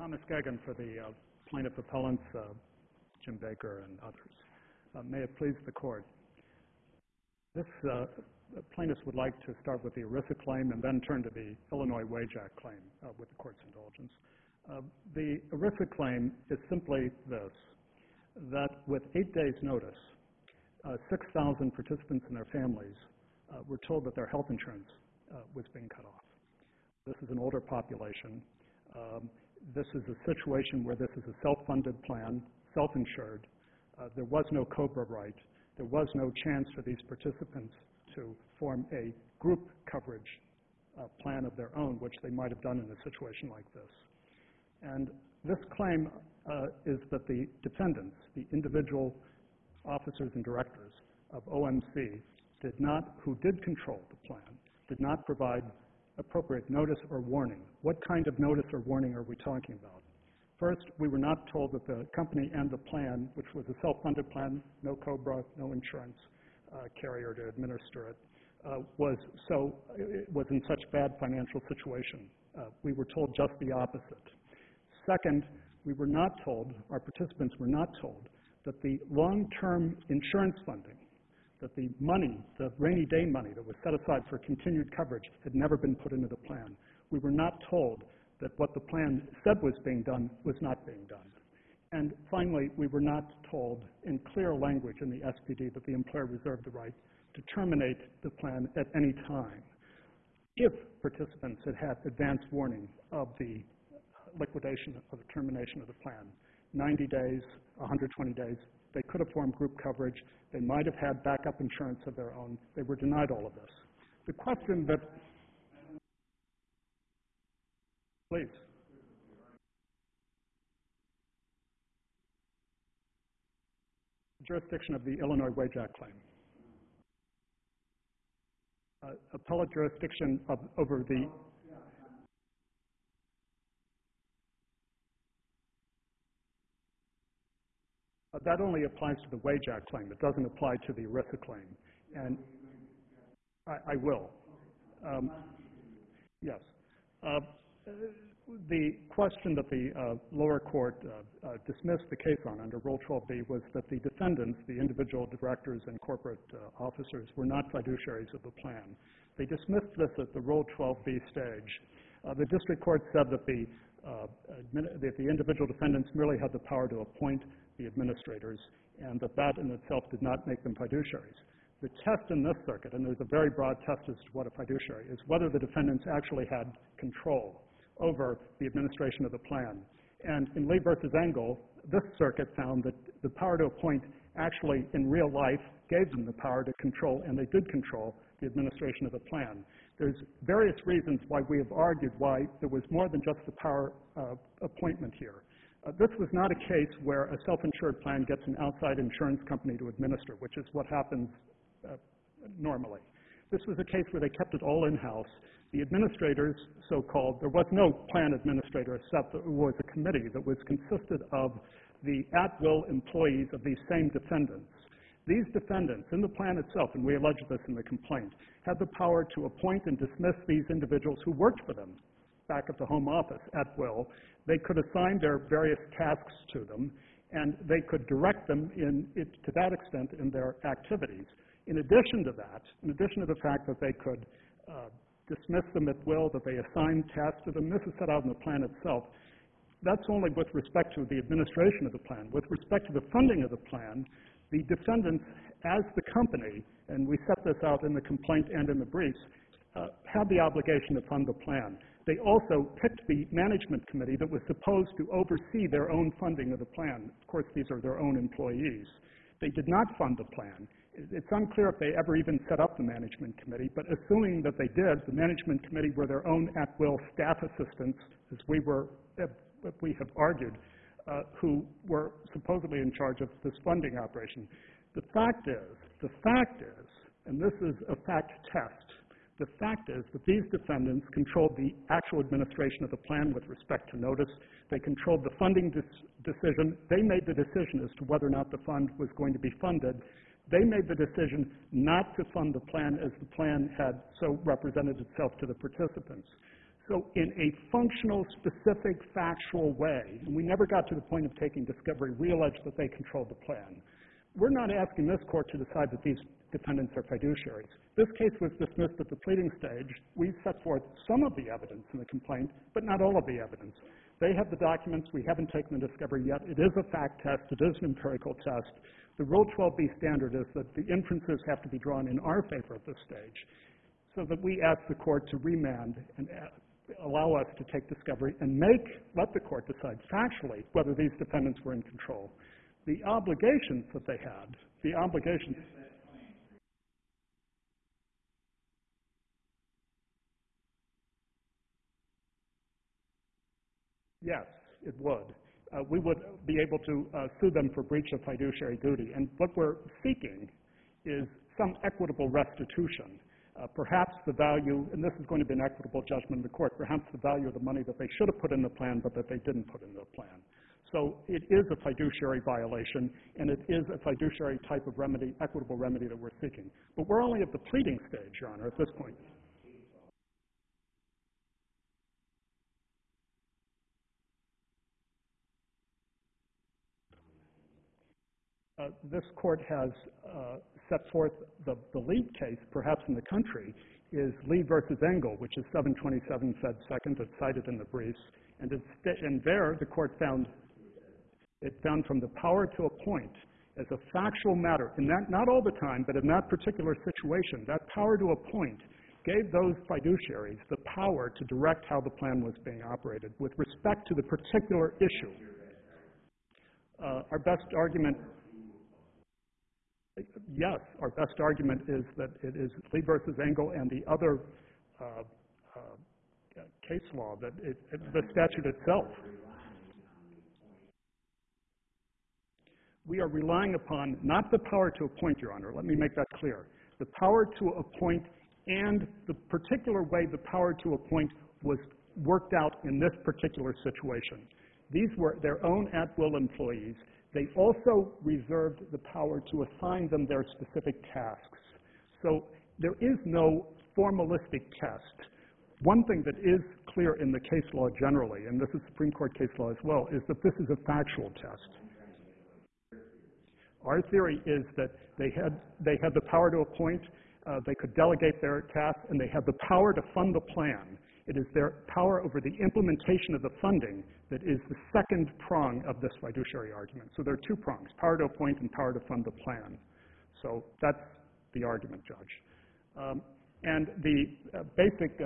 Thomas Gagin for the plaintiff appellants, Jim Baker and others. May it please the court. This plaintiff would like to start with the ERISA claim and then turn to the Illinois Wage Act claim with the court's indulgence. The ERISA claim is simply this, that with 8 days' notice, 6,000 participants and their families were told that their health insurance was being cut off. This is an older population. This is a situation where this is a self-funded plan, self-insured. There was no COBRA right. There was no chance for these participants to form a group coverage plan of their own, which they might have done in a situation like this. And this claim is that the defendants, the individual officers and directors of OMC, who did control the plan, did not provide appropriate notice or warning. What kind of notice or warning are we talking about? First, we were not told that the company and the plan, which was a self-funded plan, no COBRA, no insurance carrier to administer it, was in such bad financial situation. We were told just the opposite. Second, we were not told, our participants were not told, that the long-term insurance funding, that the money, the rainy day money that was set aside for continued coverage had never been put into the plan. We were not told that what the plan said was being done was not being done. And finally, we were not told in clear language in the SPD that the employer reserved the right to terminate the plan at any time. If participants had had advance warning of the liquidation of the termination of the plan, 90 days, 120 days, they could have formed group coverage. They might have had backup insurance of their own. They were denied all of this. The question that, please. Jurisdiction of the Illinois Wage Act claim. Appellate jurisdiction over the that only applies to the Wage Act claim. It doesn't apply to the ERISA claim. And I will. Yes. The question that the lower court dismissed the case on under Rule 12b was that the defendants, the individual directors and corporate officers, were not fiduciaries of the plan. They dismissed this at the Rule 12b stage. The district court said that the individual defendants merely had the power to appoint the administrators, and that in itself did not make them fiduciaries. The test in this circuit, and there's a very broad test as to what a fiduciary is, whether the defendants actually had control over the administration of the plan. And in Lee versus Engel, this circuit found that the power to appoint actually in real life gave them the power to control, and they did control the administration of the plan. There's various reasons why we have argued why there was more than just the power of appointment here. This was not a case where a self-insured plan gets an outside insurance company to administer, which is what happens normally. This was a case where they kept it all in-house. The administrators, so-called, there was no plan administrator except there was a committee that was consisted of the at-will employees of these same defendants. These defendants, in the plan itself, and we allege this in the complaint, had the power to appoint and dismiss these individuals who worked for them back at the home office at will. They could assign their various tasks to them, and they could direct them to that extent in their activities. In addition to that, in addition to the fact that they could dismiss them at will, that they assigned tasks to them, this is set out in the plan itself. That's only with respect to the administration of the plan. With respect to the funding of the plan, the defendants, as the company, and we set this out in the complaint and in the briefs, had the obligation to fund the plan. They also picked the management committee that was supposed to oversee their own funding of the plan. Of course, these are their own employees. They did not fund the plan. It's unclear if they ever even set up the management committee, but assuming that they did, the management committee were their own at-will staff assistants, as we have argued, who were supposedly in charge of this funding operation. The fact is, and this is a fact test, the fact is that these defendants controlled the actual administration of the plan with respect to notice. They controlled the funding decision. They made the decision as to whether or not the fund was going to be funded. They made the decision not to fund the plan as the plan had so represented itself to the participants. So in a functional, specific, factual way, and we never got to the point of taking discovery, we allege that they controlled the plan. We're not asking this court to decide that these defendants are fiduciaries. This case was dismissed at the pleading stage. We set forth some of the evidence in the complaint, but not all of the evidence. They have the documents. We haven't taken the discovery yet. It is a fact test. It is an empirical test. The Rule 12b standard is that the inferences have to be drawn in our favor at this stage, so that we ask the court to remand and allow us to take discovery and let the court decide factually whether these defendants were in control. The obligations that they had, the obligations. Yes, it would. We would be able to sue them for breach of fiduciary duty. And what we're seeking is some equitable restitution. Perhaps the value, and this is going to be an equitable judgment in the court, perhaps the value of the money that they should have put in the plan but that they didn't put in the plan. So it is a fiduciary violation, and it is a fiduciary type of remedy, equitable remedy that we're seeking. But we're only at the pleading stage, Your Honor, at this point. This court has set forth the lead case, perhaps in the country, is Lee versus Engel, which is 727 Fed Second. It's cited in the briefs. And there, the court found from the power to appoint as a factual matter, and that not all the time, but in that particular situation, that power to appoint gave those fiduciaries the power to direct how the plan was being operated with respect to the particular issue. Our best argument, yes, our best argument is that it is Lee versus Engel and the other case law, that the statute itself. We are relying upon not the power to appoint, Your Honor. Let me make that clear. The power to appoint and the particular way the power to appoint was worked out in this particular situation. These were their own at-will employees. They also reserved the power to assign them their specific tasks. So there is no formalistic test. One thing that is clear in the case law generally, and this is Supreme Court case law as well, is that this is a factual test. Our theory is that they had the power to appoint, they could delegate their tasks, and they had the power to fund the plan. It is their power over the implementation of the funding that is the second prong of this fiduciary argument. So there are two prongs, power to appoint and power to fund the plan. So that's the argument, Judge. And the basic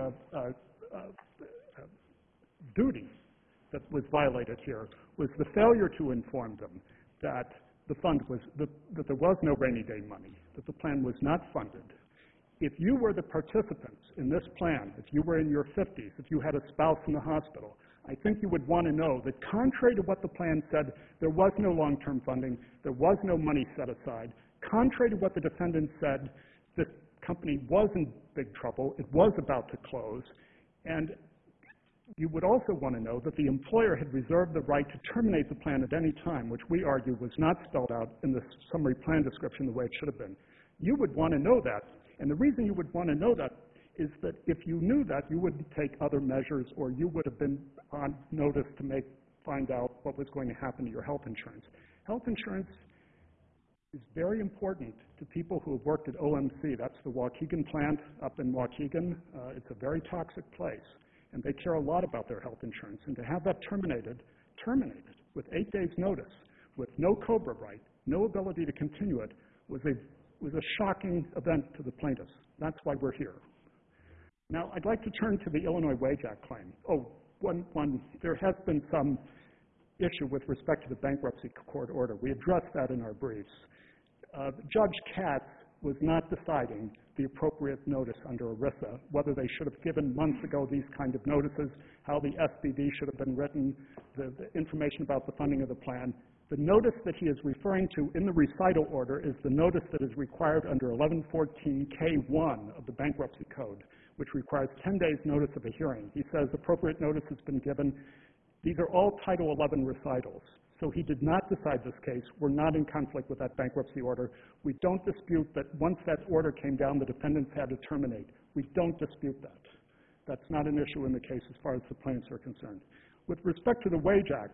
duty that was violated here was the failure to inform them that the fund was, that there was no rainy day money, that the plan was not funded. If you were the participants in this plan, if you were in your 50s, if you had a spouse in the hospital, I think you would want to know that contrary to what the plan said, there was no long-term funding, there was no money set aside. Contrary to what the defendant said, this company was in big trouble, it was about to close, and you would also want to know that the employer had reserved the right to terminate the plan at any time, which we argue was not spelled out in the summary plan description the way it should have been. You would want to know that, and the reason you would want to know that is that if you knew that, you wouldn't take other measures, or you would have been on notice to find out what was going to happen to your health insurance. Health insurance is very important to people who have worked at OMC. That's the Waukegan plant up in Waukegan. It's a very toxic place, and they care a lot about their health insurance. And to have that terminated with 8 days' notice, with no COBRA right, no ability to continue it, was a shocking event to the plaintiffs. That's why we're here. Now, I'd like to turn to the Illinois Wage Act claim. There has been some issue with respect to the bankruptcy court order. We addressed that in our briefs. Judge Katz was not deciding the appropriate notice under ERISA, whether they should have given months ago these kind of notices, how the SBD should have been written, the information about the funding of the plan. The notice that he is referring to in the recital order is the notice that is required under 1114K1 of the Bankruptcy Code, which requires 10 days notice of a hearing. He says appropriate notice has been given. These are all Title 11 recitals. So he did not decide this case. We're not in conflict with that bankruptcy order. We don't dispute that once that order came down, the defendants had to terminate. We don't dispute that. That's not an issue in the case as far as the plaintiffs are concerned. With respect to the Wage Act,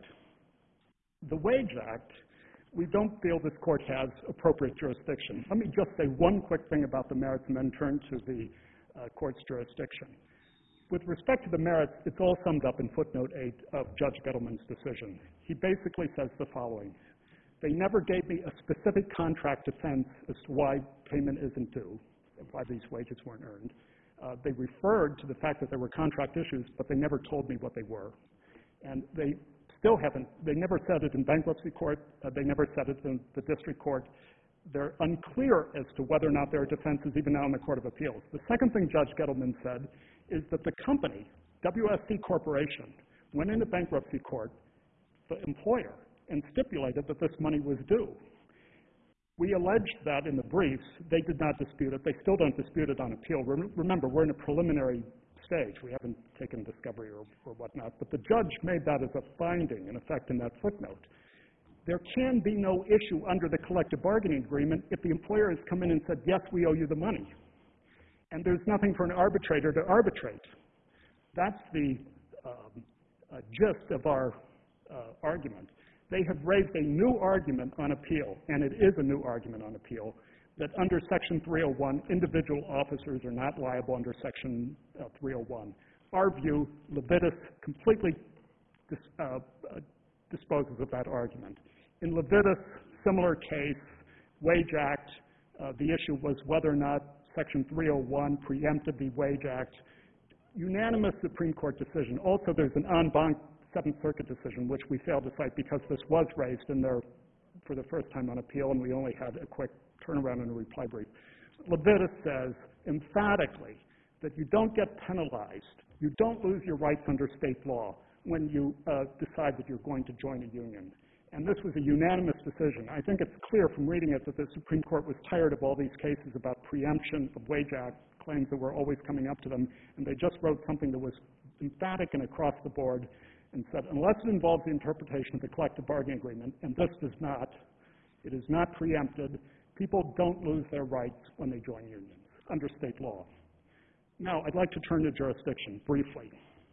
we don't feel this court has appropriate jurisdiction. Let me just say one quick thing about the merits and then turn to the court's jurisdiction. With respect to the merits, it's all summed up in footnote 8 of Judge Gettleman's decision. He basically says the following. They never gave me a specific contract defense as to why payment isn't due, why these wages weren't earned. They referred to the fact that there were contract issues, but they never told me what they were. And they still haven't, they never said it in bankruptcy court, they never said it in the district court. They're unclear as to whether or not there are defenses even now in the Court of Appeals. The second thing Judge Gettleman said is that the company, WSC Corporation, went into bankruptcy court, the employer, and stipulated that this money was due. We alleged that in the briefs. They did not dispute it. They still don't dispute it on appeal. Remember, we're in a preliminary stage. We haven't taken discovery or whatnot, but the judge made that as a finding, in effect, in that footnote. There can be no issue under the collective bargaining agreement if the employer has come in and said, yes, we owe you the money. And there's nothing for an arbitrator to arbitrate. That's the gist of our argument. They have raised a new argument on appeal, and it is a new argument on appeal, that under Section 301, individual officers are not liable under Section 301. Our view, Levitas completely disposes of that argument. In Levitas, similar case, Wage Act, the issue was whether or not Section 301 preempted the Wage Act. Unanimous Supreme Court decision. Also, there's an en banc Seventh Circuit decision, which we failed to cite because this was raised in there for the first time on appeal, and we only had a quick turnaround in a reply brief. Levitas says emphatically that you don't get penalized, you don't lose your rights under state law when you decide that you're going to join a union. And this was a unanimous decision. I think it's clear from reading it that the Supreme Court was tired of all these cases about preemption of Wage Act claims that were always coming up to them, and they just wrote something that was emphatic and across the board and said, unless it involves the interpretation of the collective bargaining agreement, and this does not, it is not preempted, people don't lose their rights when they join unions under state law. Now, I'd like to turn to jurisdiction briefly.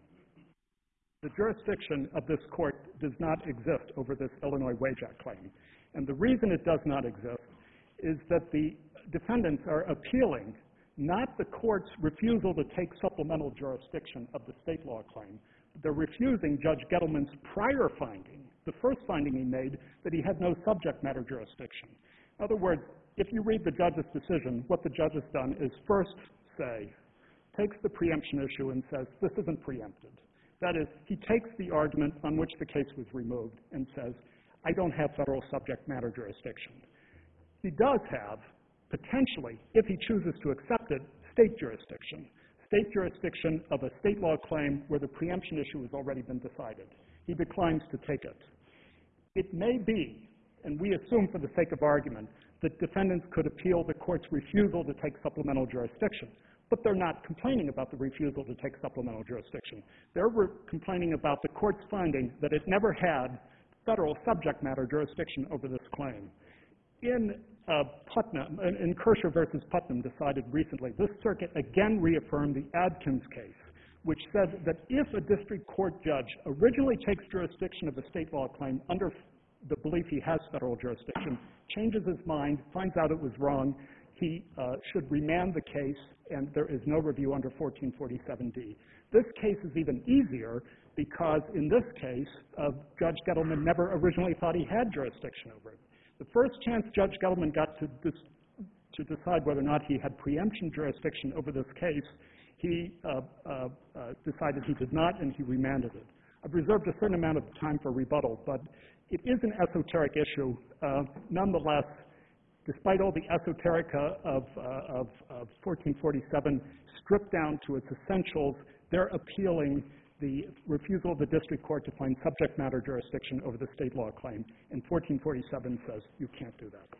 The jurisdiction of this court does not exist over this Illinois Wage Act claim. And the reason it does not exist is that the defendants are appealing not the court's refusal to take supplemental jurisdiction of the state law claim. They're refusing Judge Gettleman's prior finding, the first finding he made, that he had no subject matter jurisdiction. In other words, if you read the judge's decision, what the judge has done is first say, takes the preemption issue and says, this isn't preempted. That is, he takes the argument on which the case was removed and says, I don't have federal subject matter jurisdiction. He does have, potentially, if he chooses to accept it, state jurisdiction. State jurisdiction of a state law claim where the preemption issue has already been decided. He declines to take it. It may be, and we assume for the sake of argument, that defendants could appeal the court's refusal to take supplemental jurisdiction. But they're not complaining about the refusal to take supplemental jurisdiction. They're complaining about the court's finding that it never had federal subject matter jurisdiction over this claim. In Putnam, in Kershaw versus Putnam decided recently, this circuit again reaffirmed the Adkins case, which said that if a district court judge originally takes jurisdiction of a state law claim under the belief he has federal jurisdiction, changes his mind, finds out it was wrong, he should remand the case, and there is no review under 1447D. This case is even easier because in this case, Judge Gettleman never originally thought he had jurisdiction over it. The first chance Judge Gettleman got to decide whether or not he had preemption jurisdiction over this case, he decided he did not, and he remanded it. I've reserved a certain amount of time for rebuttal, but it is an esoteric issue. Nonetheless, despite all the esoterica of 1447 stripped down to its essentials, they're appealing the refusal of the district court to find subject matter jurisdiction over the state law claim. And 1447 says you can't do that.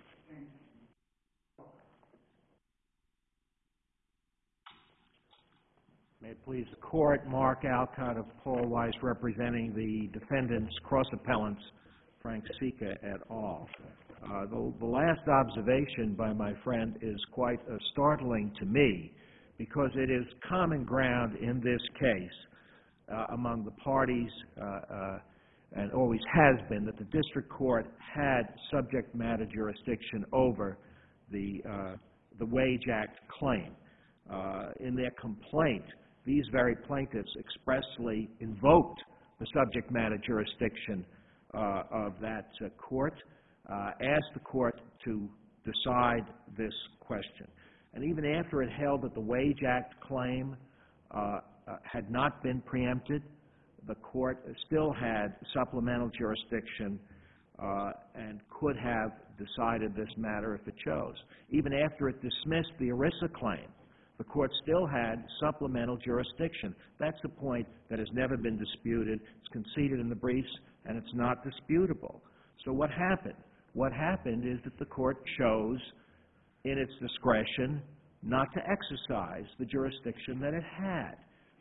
May it please the court, Mark Alcott of Paul Weiss representing the defendants, cross-appellants, Frank Sika et al. The last observation by my friend is quite startling to me because it is common ground in this case among the parties, and always has been, that the district court had subject matter jurisdiction over the Wage Act claim. In their complaint, these very plaintiffs expressly invoked the subject matter jurisdiction of that court, asked the court to decide this question. And even after it held that the Wage Act claim had not been preempted, the court still had supplemental jurisdiction and could have decided this matter if it chose. Even after it dismissed the ERISA claim, the court still had supplemental jurisdiction. That's a point that has never been disputed. It's conceded in the briefs, and it's not disputable. So what happened? What happened is that the court chose, in its discretion, not to exercise the jurisdiction that it had.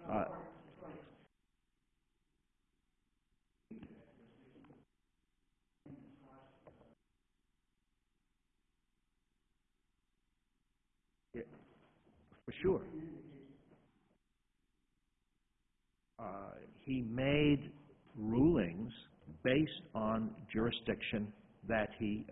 For sure. He made rulings based on jurisdiction that he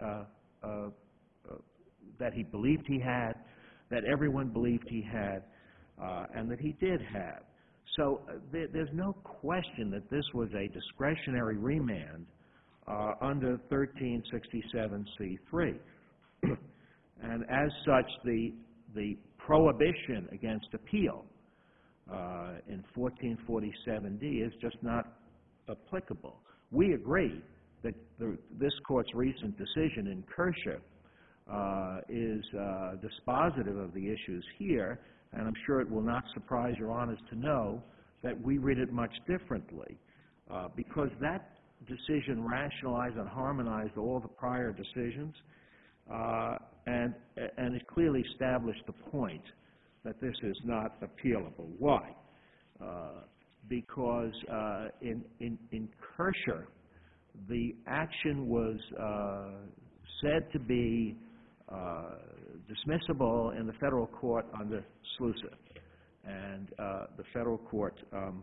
believed he had, that everyone believed he had, and that he did have. So there's no question that this was a discretionary remand under 1367c3. And as such, the prohibition against appeal in 1447D is just not applicable. We agree that this Court's recent decision in Kershaw is dispositive of the issues here, and I'm sure it will not surprise Your Honors to know that we read it much differently, because that decision rationalized and harmonized all the prior decisions, and it clearly established the point that this is not appealable. Why? Because in Kershaw, the action was said to be dismissible in the federal court under SLUSA, and the federal court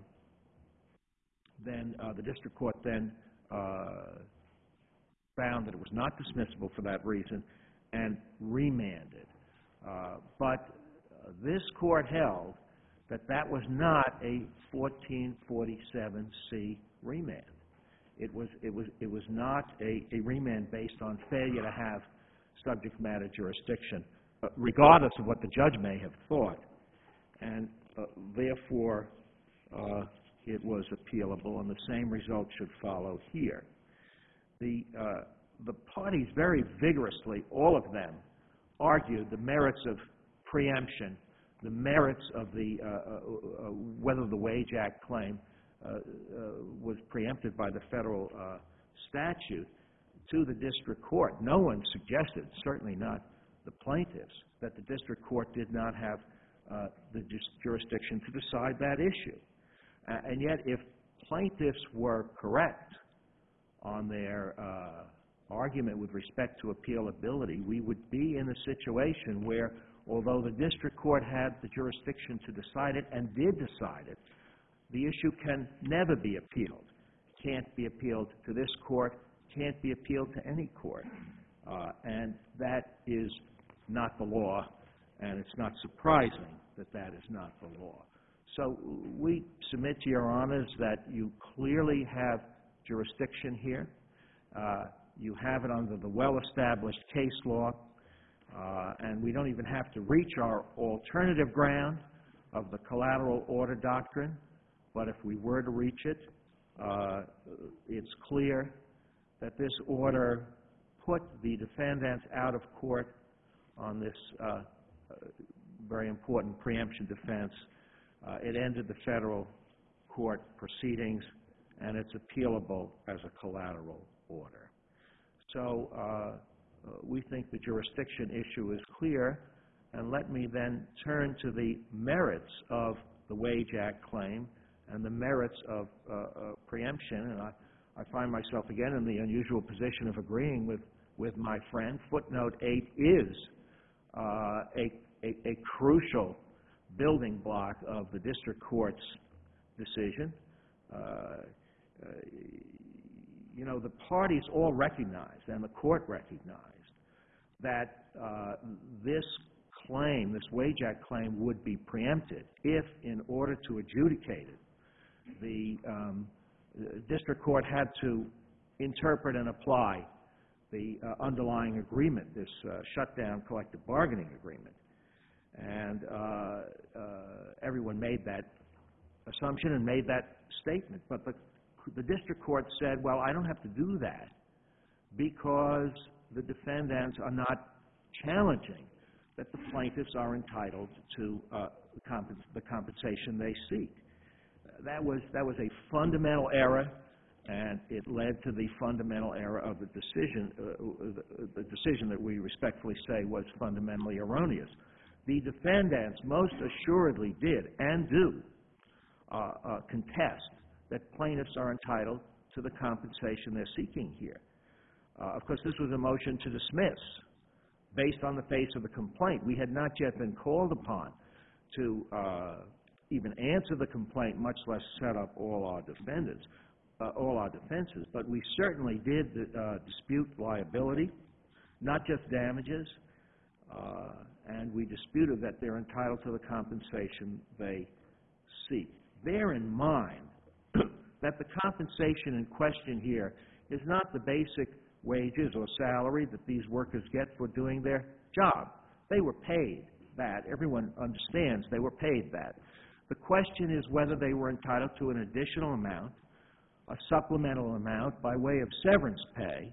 the district court then found that it was not dismissible for that reason and remanded. But this court held that that was not a 1447C remand. It was not a remand based on failure to have subject matter jurisdiction, regardless of what the judge may have thought, and therefore it was appealable, and the same result should follow here. The parties very vigorously, all of them, argued the merits of preemption, the merits of the whether the Wage Act claim was preempted by the federal statute to the district court. No one suggested, certainly not the plaintiffs, that the district court did not have the jurisdiction to decide that issue. And yet, if plaintiffs were correct on their argument with respect to appealability, we would be in a situation where, although the district court had the jurisdiction to decide it and did decide it, the issue can never be appealed. Can't be appealed to this court, can't be appealed to any court. And that is not the law, and it's not surprising that that is not the law. So we submit to Your Honors that you clearly have jurisdiction here. You have it under the well-established case law, and we don't even have to reach our alternative ground of the collateral order doctrine, but if we were to reach it, it's clear that this order put the defendants out of court on this very important preemption defense. It ended the federal court proceedings, and it's appealable as a collateral order. So we think the jurisdiction issue is clear, and let me then turn to the merits of the Wage Act claim and the merits of preemption. And I find myself again in the unusual position of agreeing with my friend. Footnote 8 is a crucial, building block of the district court's decision. You know, the parties all recognized, and the court recognized, that this claim, this Wage Act claim, would be preempted if, in order to adjudicate it, the district court had to interpret and apply the underlying agreement, this shutdown collective bargaining agreement. And everyone made that assumption and made that statement. But the district court said, well, I don't have to do that because the defendants are not challenging that the plaintiffs are entitled to the compensation they seek. That was a fundamental error, and it led to the fundamental error of the decision that we respectfully say was fundamentally erroneous. The defendants most assuredly did and do contest that plaintiffs are entitled to the compensation they're seeking here. Of course, this was a motion to dismiss based on the face of the complaint. We had not yet been called upon to even answer the complaint, much less set up all our defenses. But we certainly did dispute liability, not just damages, and we disputed that they're entitled to the compensation they seek. Bear in mind that the compensation in question here is not the basic wages or salary that these workers get for doing their job. They were paid that. Everyone understands they were paid that. The question is whether they were entitled to an additional amount, a supplemental amount by way of severance pay,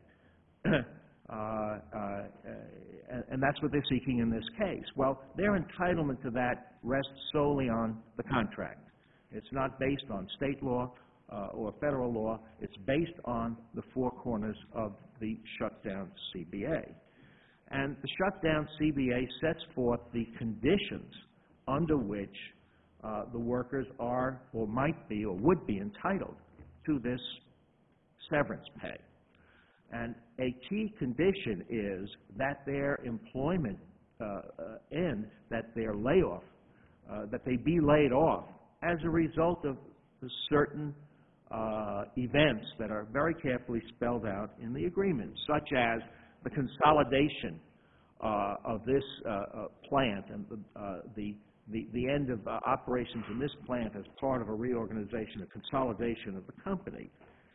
and that's what they're seeking in this case. Well, their entitlement to that rests solely on the contract. It's not based on state law or federal law. It's based on the four corners of the shutdown CBA. And the shutdown CBA sets forth the conditions under which the workers are or might be or would be entitled to this severance pay. And a key condition is that their employment end, that their layoff, that they be laid off as a result of certain events that are very carefully spelled out in the agreement, such as the consolidation of this plant and the end of operations in this plant as part of a reorganization, a consolidation of the company.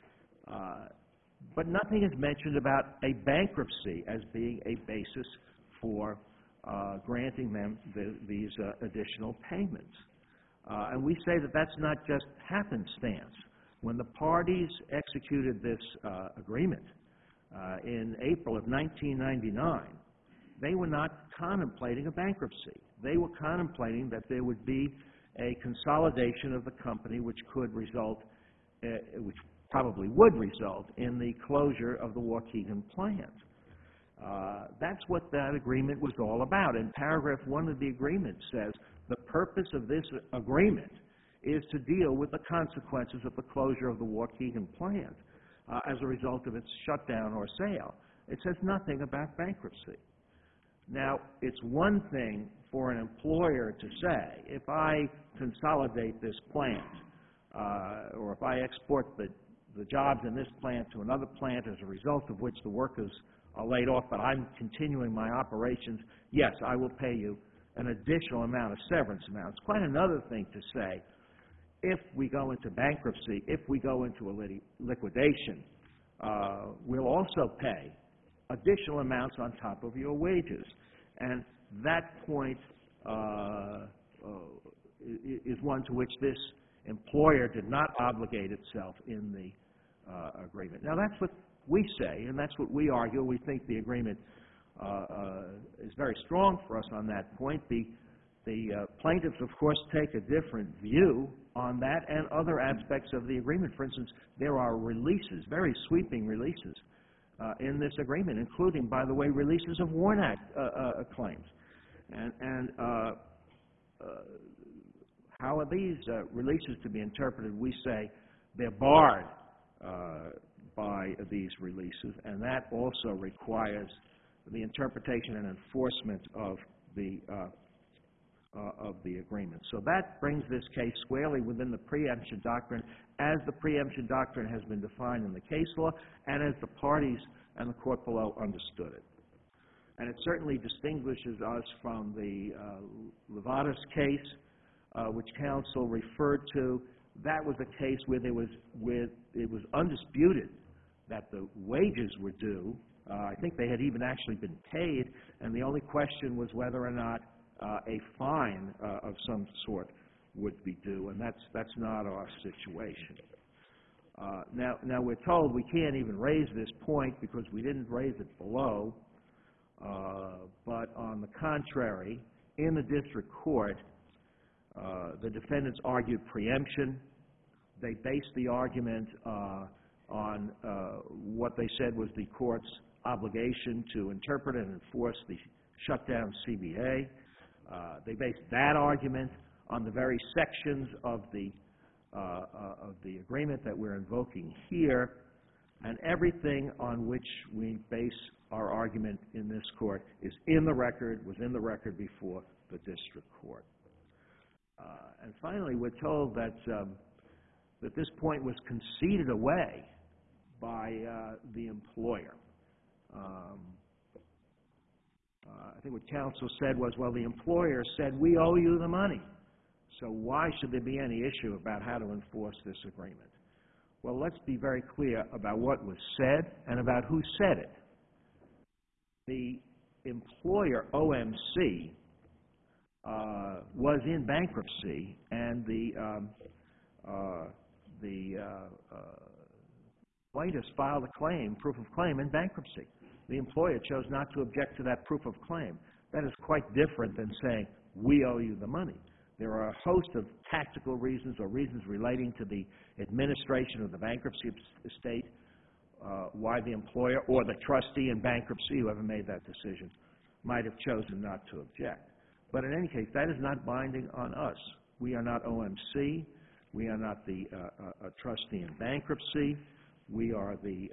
But nothing is mentioned about a bankruptcy as being a basis for granting them these additional payments. And we say that that's not just happenstance. When the parties executed this agreement in April of 1999, they were not contemplating a bankruptcy. They were contemplating that there would be a consolidation of the company which could result, which probably would result in the closure of the Waukegan plant. That's what that agreement was all about. In paragraph 1 of the agreement says, the purpose of this agreement is to deal with the consequences of the closure of the Waukegan plant as a result of its shutdown or sale. It says nothing about bankruptcy. Now, it's one thing for an employer to say, if I consolidate this plant, or if I export the jobs in this plant to another plant as a result of which the workers are laid off, but I'm continuing my operations, yes, I will pay you an additional amount of severance amount. It's quite another thing to say, if we go into bankruptcy, if we go into a liquidation, we'll also pay additional amounts on top of your wages. And that point is one to which this employer did not obligate itself in the agreement. Now, that's what we say, and that's what we argue. We think the agreement is very strong for us on that point. The plaintiffs, of course, take a different view on that and other aspects of the agreement. For instance, there are releases, very sweeping releases, in this agreement, including, by the way, releases of WARN Act claims. And how are these releases to be interpreted? We say they're barred by these releases, and that also requires the interpretation and enforcement of the of the agreement. So that brings this case squarely within the preemption doctrine as the preemption doctrine has been defined in the case law and as the parties and the court below understood it. And it certainly distinguishes us from the Levatas case, which counsel referred to. That was a case where it was undisputed that the wages were due. I think they had even actually been paid, and the only question was whether or not a fine of some sort would be due, and that's not our situation. Now we're told we can't even raise this point because we didn't raise it below, but on the contrary, in the district court, the defendants argued preemption. They based the argument on what they said was the court's obligation to interpret and enforce the shutdown CBA. They based that argument on the very sections of the agreement that we're invoking here, and everything on which we base our argument in this court is in the record, was in the record before the district court. And finally, we're told that this point was conceded away by the employer. I think what counsel said was, well, the employer said, we owe you the money, so why should there be any issue about how to enforce this agreement? Well, let's be very clear about what was said and about who said it. The employer, OMC, was in bankruptcy, and the plaintiffs filed a claim, proof of claim, in bankruptcy. The employer chose not to object to that proof of claim. That is quite different than saying, we owe you the money. There are a host of tactical reasons or reasons relating to the administration of the bankruptcy estate why the employer or the trustee in bankruptcy, whoever made that decision, might have chosen not to object. But in any case, that is not binding on us. We are not OMC. We are not the trustee in bankruptcy. We are the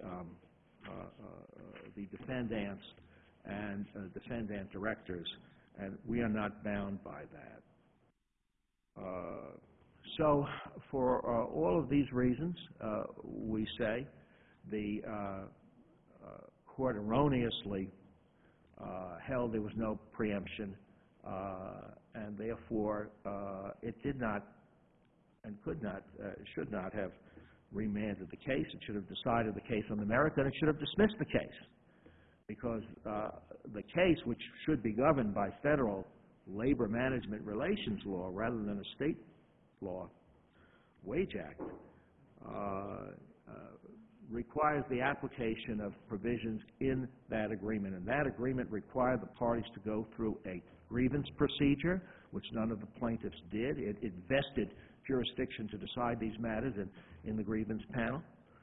defendants and defendant directors, and we are not bound by that. So for all of these reasons, we say the court erroneously held there was no preemption, and therefore it did not and could not, should not have remanded the case. It should have decided the case on the merits, and it should have dismissed the case, because the case, which should be governed by federal labor management relations law rather than a state law, Wage Act, requires the application of provisions in that agreement. And that agreement required the parties to go through a grievance procedure, which none of the plaintiffs did. It vested jurisdiction to decide these matters in the grievance panel.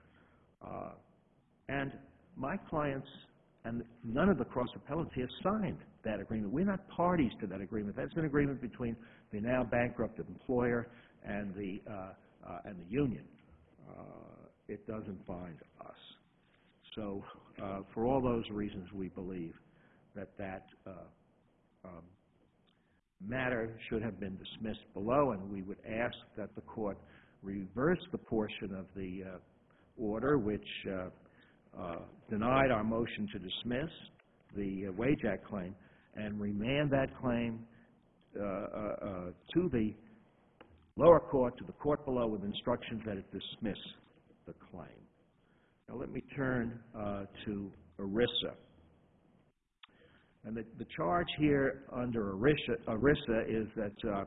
And my clients and none of the cross-appellants here signed that agreement. We're not parties to that agreement. That's an agreement between the now bankrupt employer and the union. It doesn't bind us. So for all those reasons, we believe that matter should have been dismissed below, and we would ask that the court reverse the portion of the order which denied our motion to dismiss the Wage Act claim and remand that claim to the lower court, to the court below, with instructions that it dismiss the claim. Now let me turn to ERISA. And the charge here under ERISA is that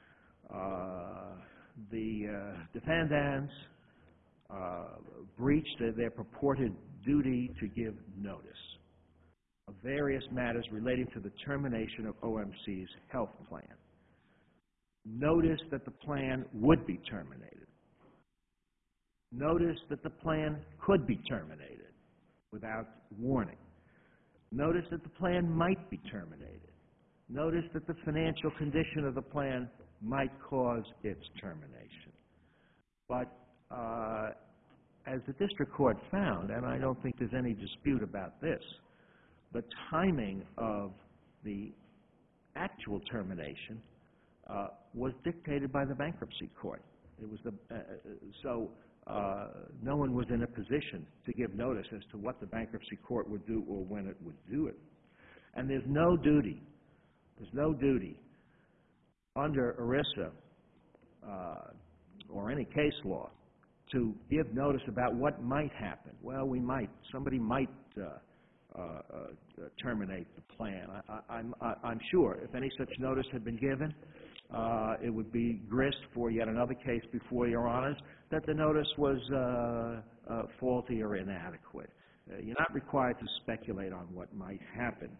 the defendants breached their purported duty to give notice of various matters relating to the termination of OMC's health plan. Notice that the plan would be terminated. Notice that the plan could be terminated without warning. Notice that the plan might be terminated. Notice that the financial condition of the plan might cause its termination. But as the district court found, and I don't think there's any dispute about this, the timing of the actual termination was dictated by the bankruptcy court. It was no one was in a position to give notice as to what the bankruptcy court would do or when it would do it. And there's no duty under ERISA or any case law to give notice about what might happen. Well, somebody might terminate the plan. I'm sure if any such notice had been given, it would be grist for yet another case before Your Honors that the notice was faulty or inadequate. You're not required to speculate on what might happen.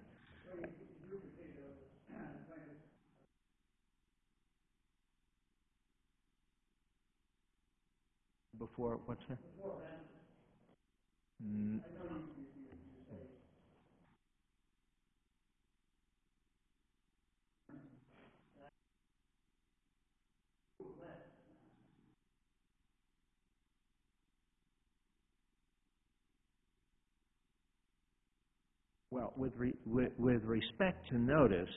Before, what's that? Well, with respect to notice,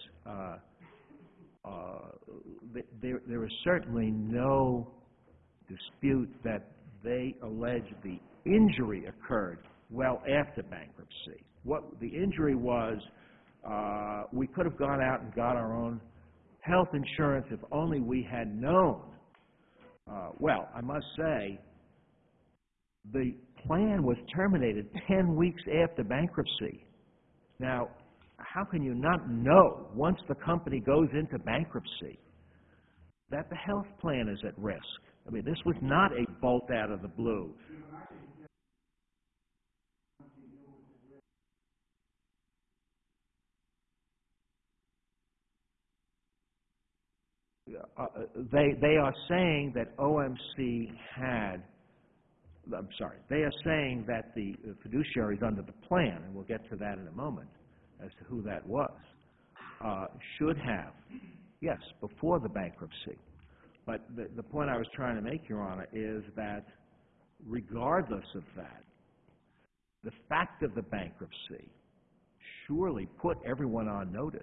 there is certainly no dispute that they allege the injury occurred well after bankruptcy. What the injury was, we could have gone out and got our own health insurance if only we had known. Well, I must say, the plan was terminated 10 weeks after bankruptcy. Now, how can you not know once the company goes into bankruptcy that the health plan is at risk? I mean, this was not a bolt out of the blue. They are saying that OMC had, they are saying that the fiduciaries under the plan, and we'll get to that in a moment as to who that was, should have, yes, before the bankruptcy. But the point I was trying to make, Your Honor, is that regardless of that, the fact of the bankruptcy surely put everyone on notice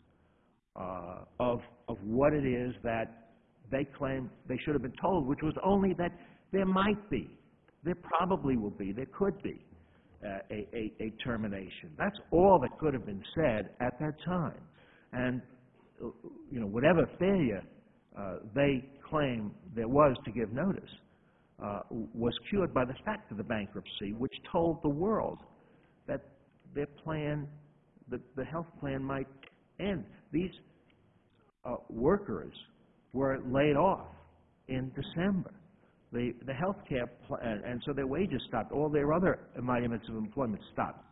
of what it is that they claim they should have been told, which was only that there might be, there probably will be, there could be a termination. That's all that could have been said at that time. And, whatever failure they claim there was to give notice was cured by the fact of the bankruptcy, which told the world that their plan, the health plan might end. These workers were laid off in December. The health care plan, and so their wages stopped. All their other emoluments of employment stopped.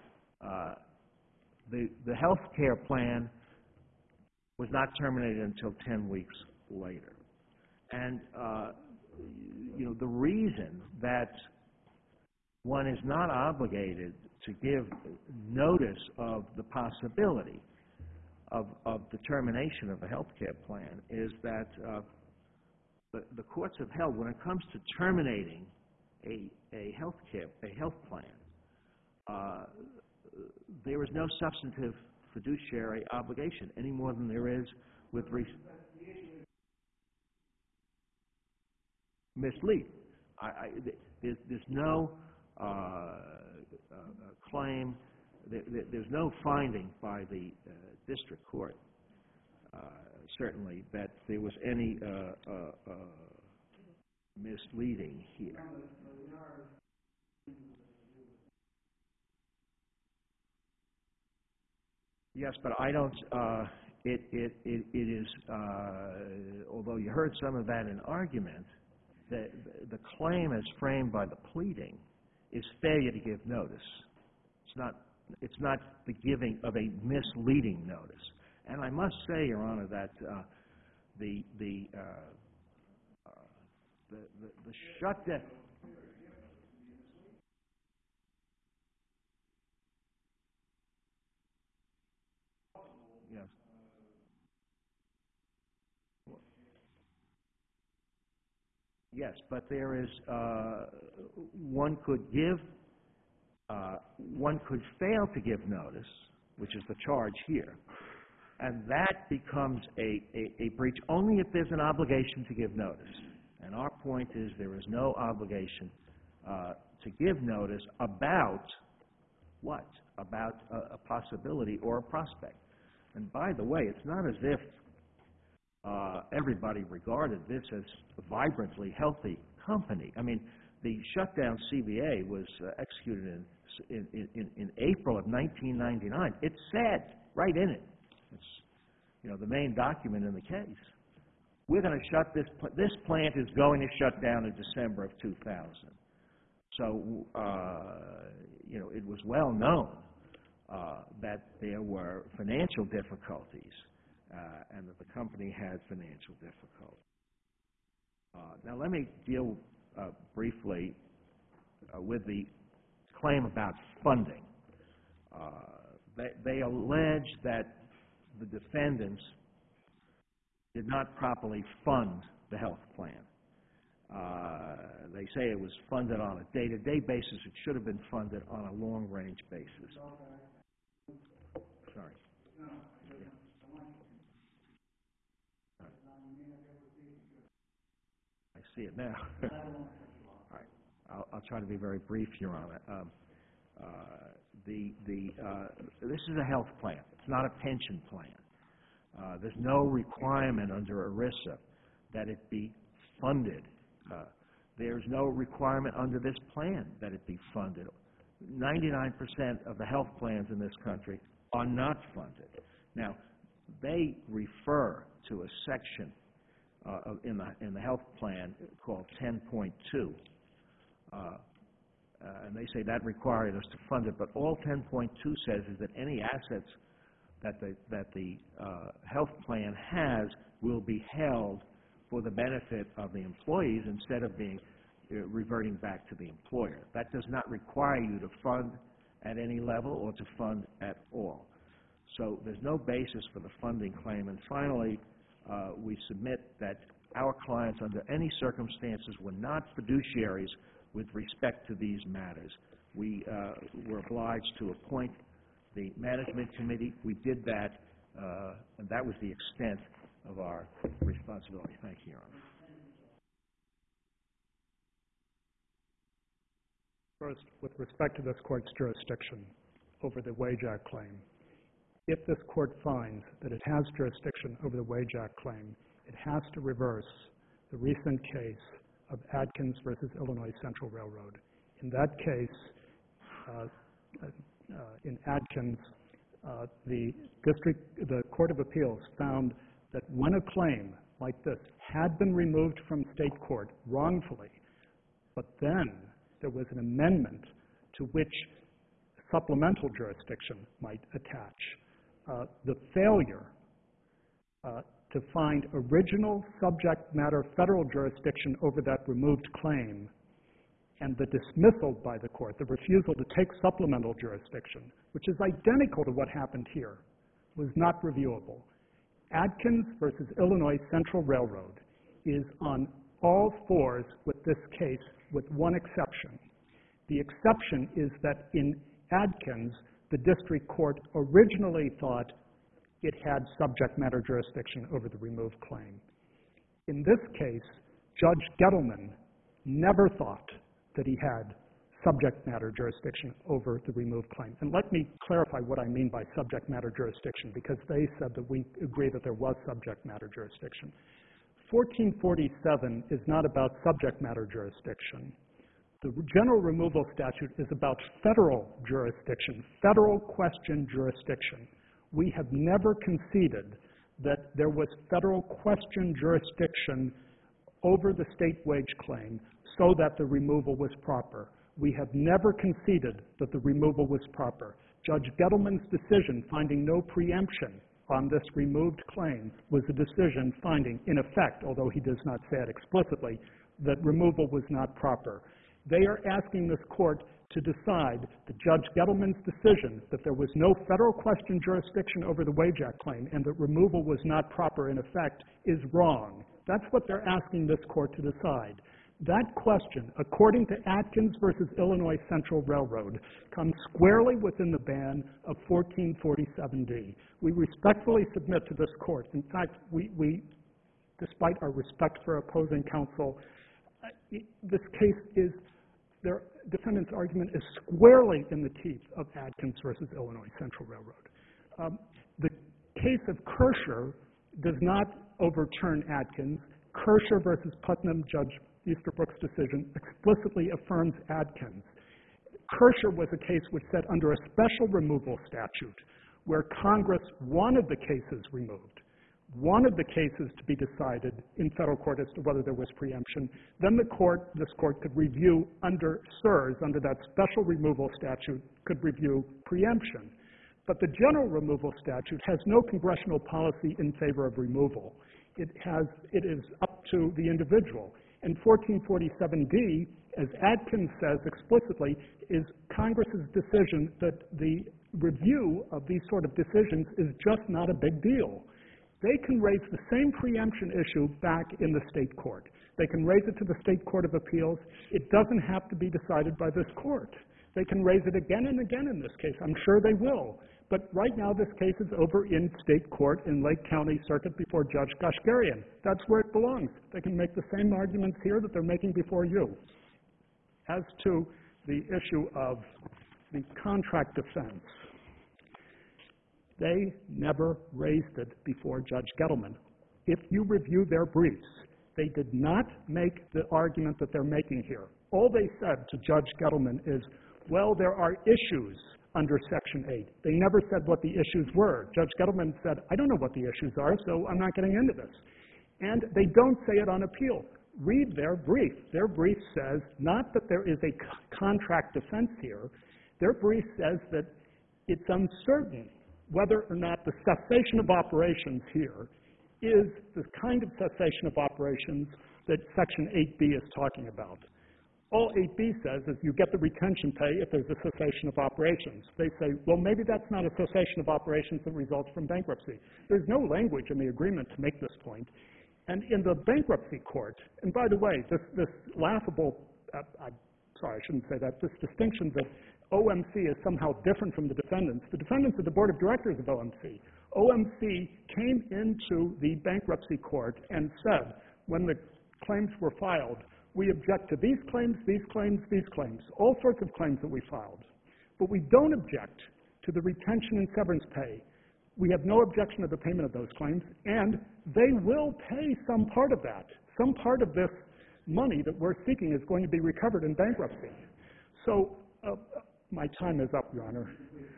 The health care plan was not terminated until 10 weeks later. And, the reason that one is not obligated to give notice of the possibility of the termination of a health care plan is that the courts have held when it comes to terminating a health plan, there is no substantive fiduciary obligation any more than there is with mislead. There's no claim, there's no finding by the district court, certainly, that there was any misleading here. Yes, but I don't, it is, although you heard some of that in argument, the claim as framed by the pleading is failure to give notice. It's not the giving of a misleading notice. And I must say, Your Honor, that the shutdown. Yes. Yes, but there is, one could fail to give notice, which is the charge here, And that becomes a breach only if there's an obligation to give notice. And our point is there is no obligation to give notice about what? About a possibility or a prospect. And by the way, it's not as if everybody regarded this as a vibrantly healthy company. I mean, the shutdown CBA was executed in April of 1999. It said right in it, it's, you know, the main document in the case, we're going to shut this plant is going to shut down in December of 2000. So, you know, it was well known that there were financial difficulties and that the company had financial difficulties. Now, let me deal briefly with the claim about funding. They allege that the defendants did not properly fund the health plan. They say it was funded on a day-to-day basis. It should have been funded on a long-range basis. Sorry. I see it now. All right. I'll try to be very brief, Your Honor. This is a health plan. It's not a pension plan. There's no requirement under ERISA that it be funded. There's no requirement under this plan that it be funded. 99% of the health plans in this country are not funded. Now, they refer to a section in the health plan called 10.2, and they say that required us to fund it. But all 10.2 says is that any assets that the health plan has will be held for the benefit of the employees instead of being reverting back to the employer. That does not require you to fund at any level or to fund at all. So there's no basis for the funding claim. And finally, we submit that our clients under any circumstances were not fiduciaries with respect to these matters. We were obliged to appoint the management committee. We did that, and that was the extent of our responsibility. Thank you, Your Honor. First, with respect to this court's jurisdiction over the Wage Act claim, if this court finds that it has jurisdiction over the Wage Act claim, it has to reverse the recent case of Adkins versus Illinois Central Railroad. In that case, in Adkins, the Court of Appeals found that when a claim like this had been removed from state court wrongfully, but then there was an amendment to which supplemental jurisdiction might attach, the failure to find original subject matter federal jurisdiction over that removed claim and the dismissal by the court, the refusal to take supplemental jurisdiction, which is identical to what happened here, was not reviewable. Adkins versus Illinois Central Railroad is on all fours with this case, with one exception. The exception is that in Adkins, the district court originally thought it had subject matter jurisdiction over the removed claim. In this case, Judge Gettleman never thought that he had subject matter jurisdiction over the removed claim. And let me clarify what I mean by subject matter jurisdiction, because they said that we agree that there was subject matter jurisdiction. 1447 is not about subject matter jurisdiction. The general removal statute is about federal jurisdiction, federal question jurisdiction. We have never conceded that there was federal question jurisdiction over the state wage claim so that the removal was proper. We have never conceded that the removal was proper. Judge Gettleman's decision finding no preemption on this removed claim was a decision finding, in effect, although he does not say it explicitly, that removal was not proper. They are asking this court to decide that Judge Gettleman's decision that there was no federal question jurisdiction over the Wage Act claim and that removal was not proper in effect is wrong. That's what they're asking this court to decide. That question, according to Atkins versus Illinois Central Railroad, comes squarely within the ban of 1447D. We respectfully submit to this court. In fact, we despite our respect for opposing counsel, this case is, their defendant's argument is squarely in the teeth of Atkins versus Illinois Central Railroad. The case of Kircher does not overturn Atkins. Kircher versus Putnam, Judge Easterbrook's decision explicitly affirms Atkins. Kircher was a case which said under a special removal statute where Congress wanted the cases removed, wanted the cases to be decided in federal court as to whether there was preemption, then this court could review under SIRS, under that special removal statute, could review preemption. But the general removal statute has no congressional policy in favor of removal. It is up to the individual. And 1447D, as Atkins says explicitly, is Congress's decision that the review of these sort of decisions is just not a big deal. They can raise the same preemption issue back in the state court. They can raise it to the State Court of Appeals. It doesn't have to be decided by this court. They can raise it again and again in this case. I'm sure they will. But right now this case is over in state court in Lake County Circuit before Judge Kashgarian. That's where it belongs. They can make the same arguments here that they're making before you. As to the issue of the contract defense, they never raised it before Judge Gettleman. If you review their briefs, they did not make the argument that they're making here. All they said to Judge Gettleman is, well, there are issues under Section 8. They never said what the issues were. Judge Gettleman said, I don't know what the issues are, so I'm not getting into this. And they don't say it on appeal. Read their brief. Their brief says not that there is a contract defense here. Their brief says that it's uncertain whether or not the cessation of operations here is the kind of cessation of operations that Section 8B is talking about. All 8B says is you get the retention pay if there's a cessation of operations. They say, well, maybe that's not a cessation of operations that results from bankruptcy. There's no language in the agreement to make this point. And in the bankruptcy court, and by the way, this laughable, sorry, I shouldn't say that, this distinction that OMC is somehow different from the defendants are the board of directors of OMC. OMC came into the bankruptcy court and said, when the claims were filed, we object to these claims, these claims, these claims, all sorts of claims that we filed. But we don't object to the retention and severance pay. We have no objection to the payment of those claims, and they will pay some part of that. Some part of this money that we're seeking is going to be recovered in bankruptcy. So my time is up, Your Honor.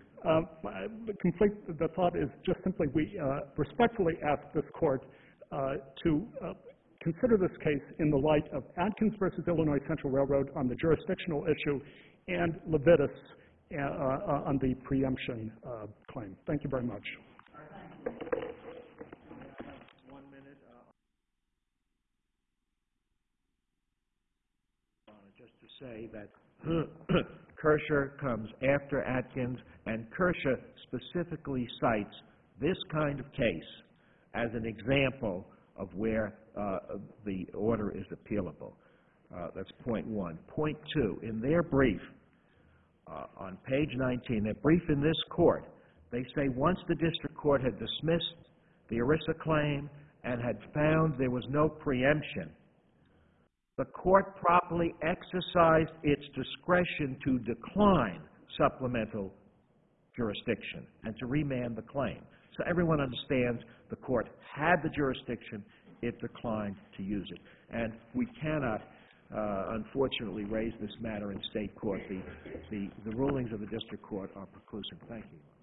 The thought is just simply we respectfully ask this court to consider this case in the light of Atkins versus Illinois Central Railroad on the jurisdictional issue and Levitas on the preemption claim. Thank you very much. 1 minute. Just to say that Kircher comes after Atkins, and Kircher specifically cites this kind of case as an example of where the order is appealable. That's point one. Point two, in their brief on page 19, their brief in this court, they say once the district court had dismissed the ERISA claim and had found there was no preemption, the court properly exercised its discretion to decline supplemental jurisdiction and to remand the claim. So everyone understands the court had the jurisdiction, it declined to use it. And we cannot, unfortunately, raise this matter in state court. The rulings of the district court are preclusive. Thank you.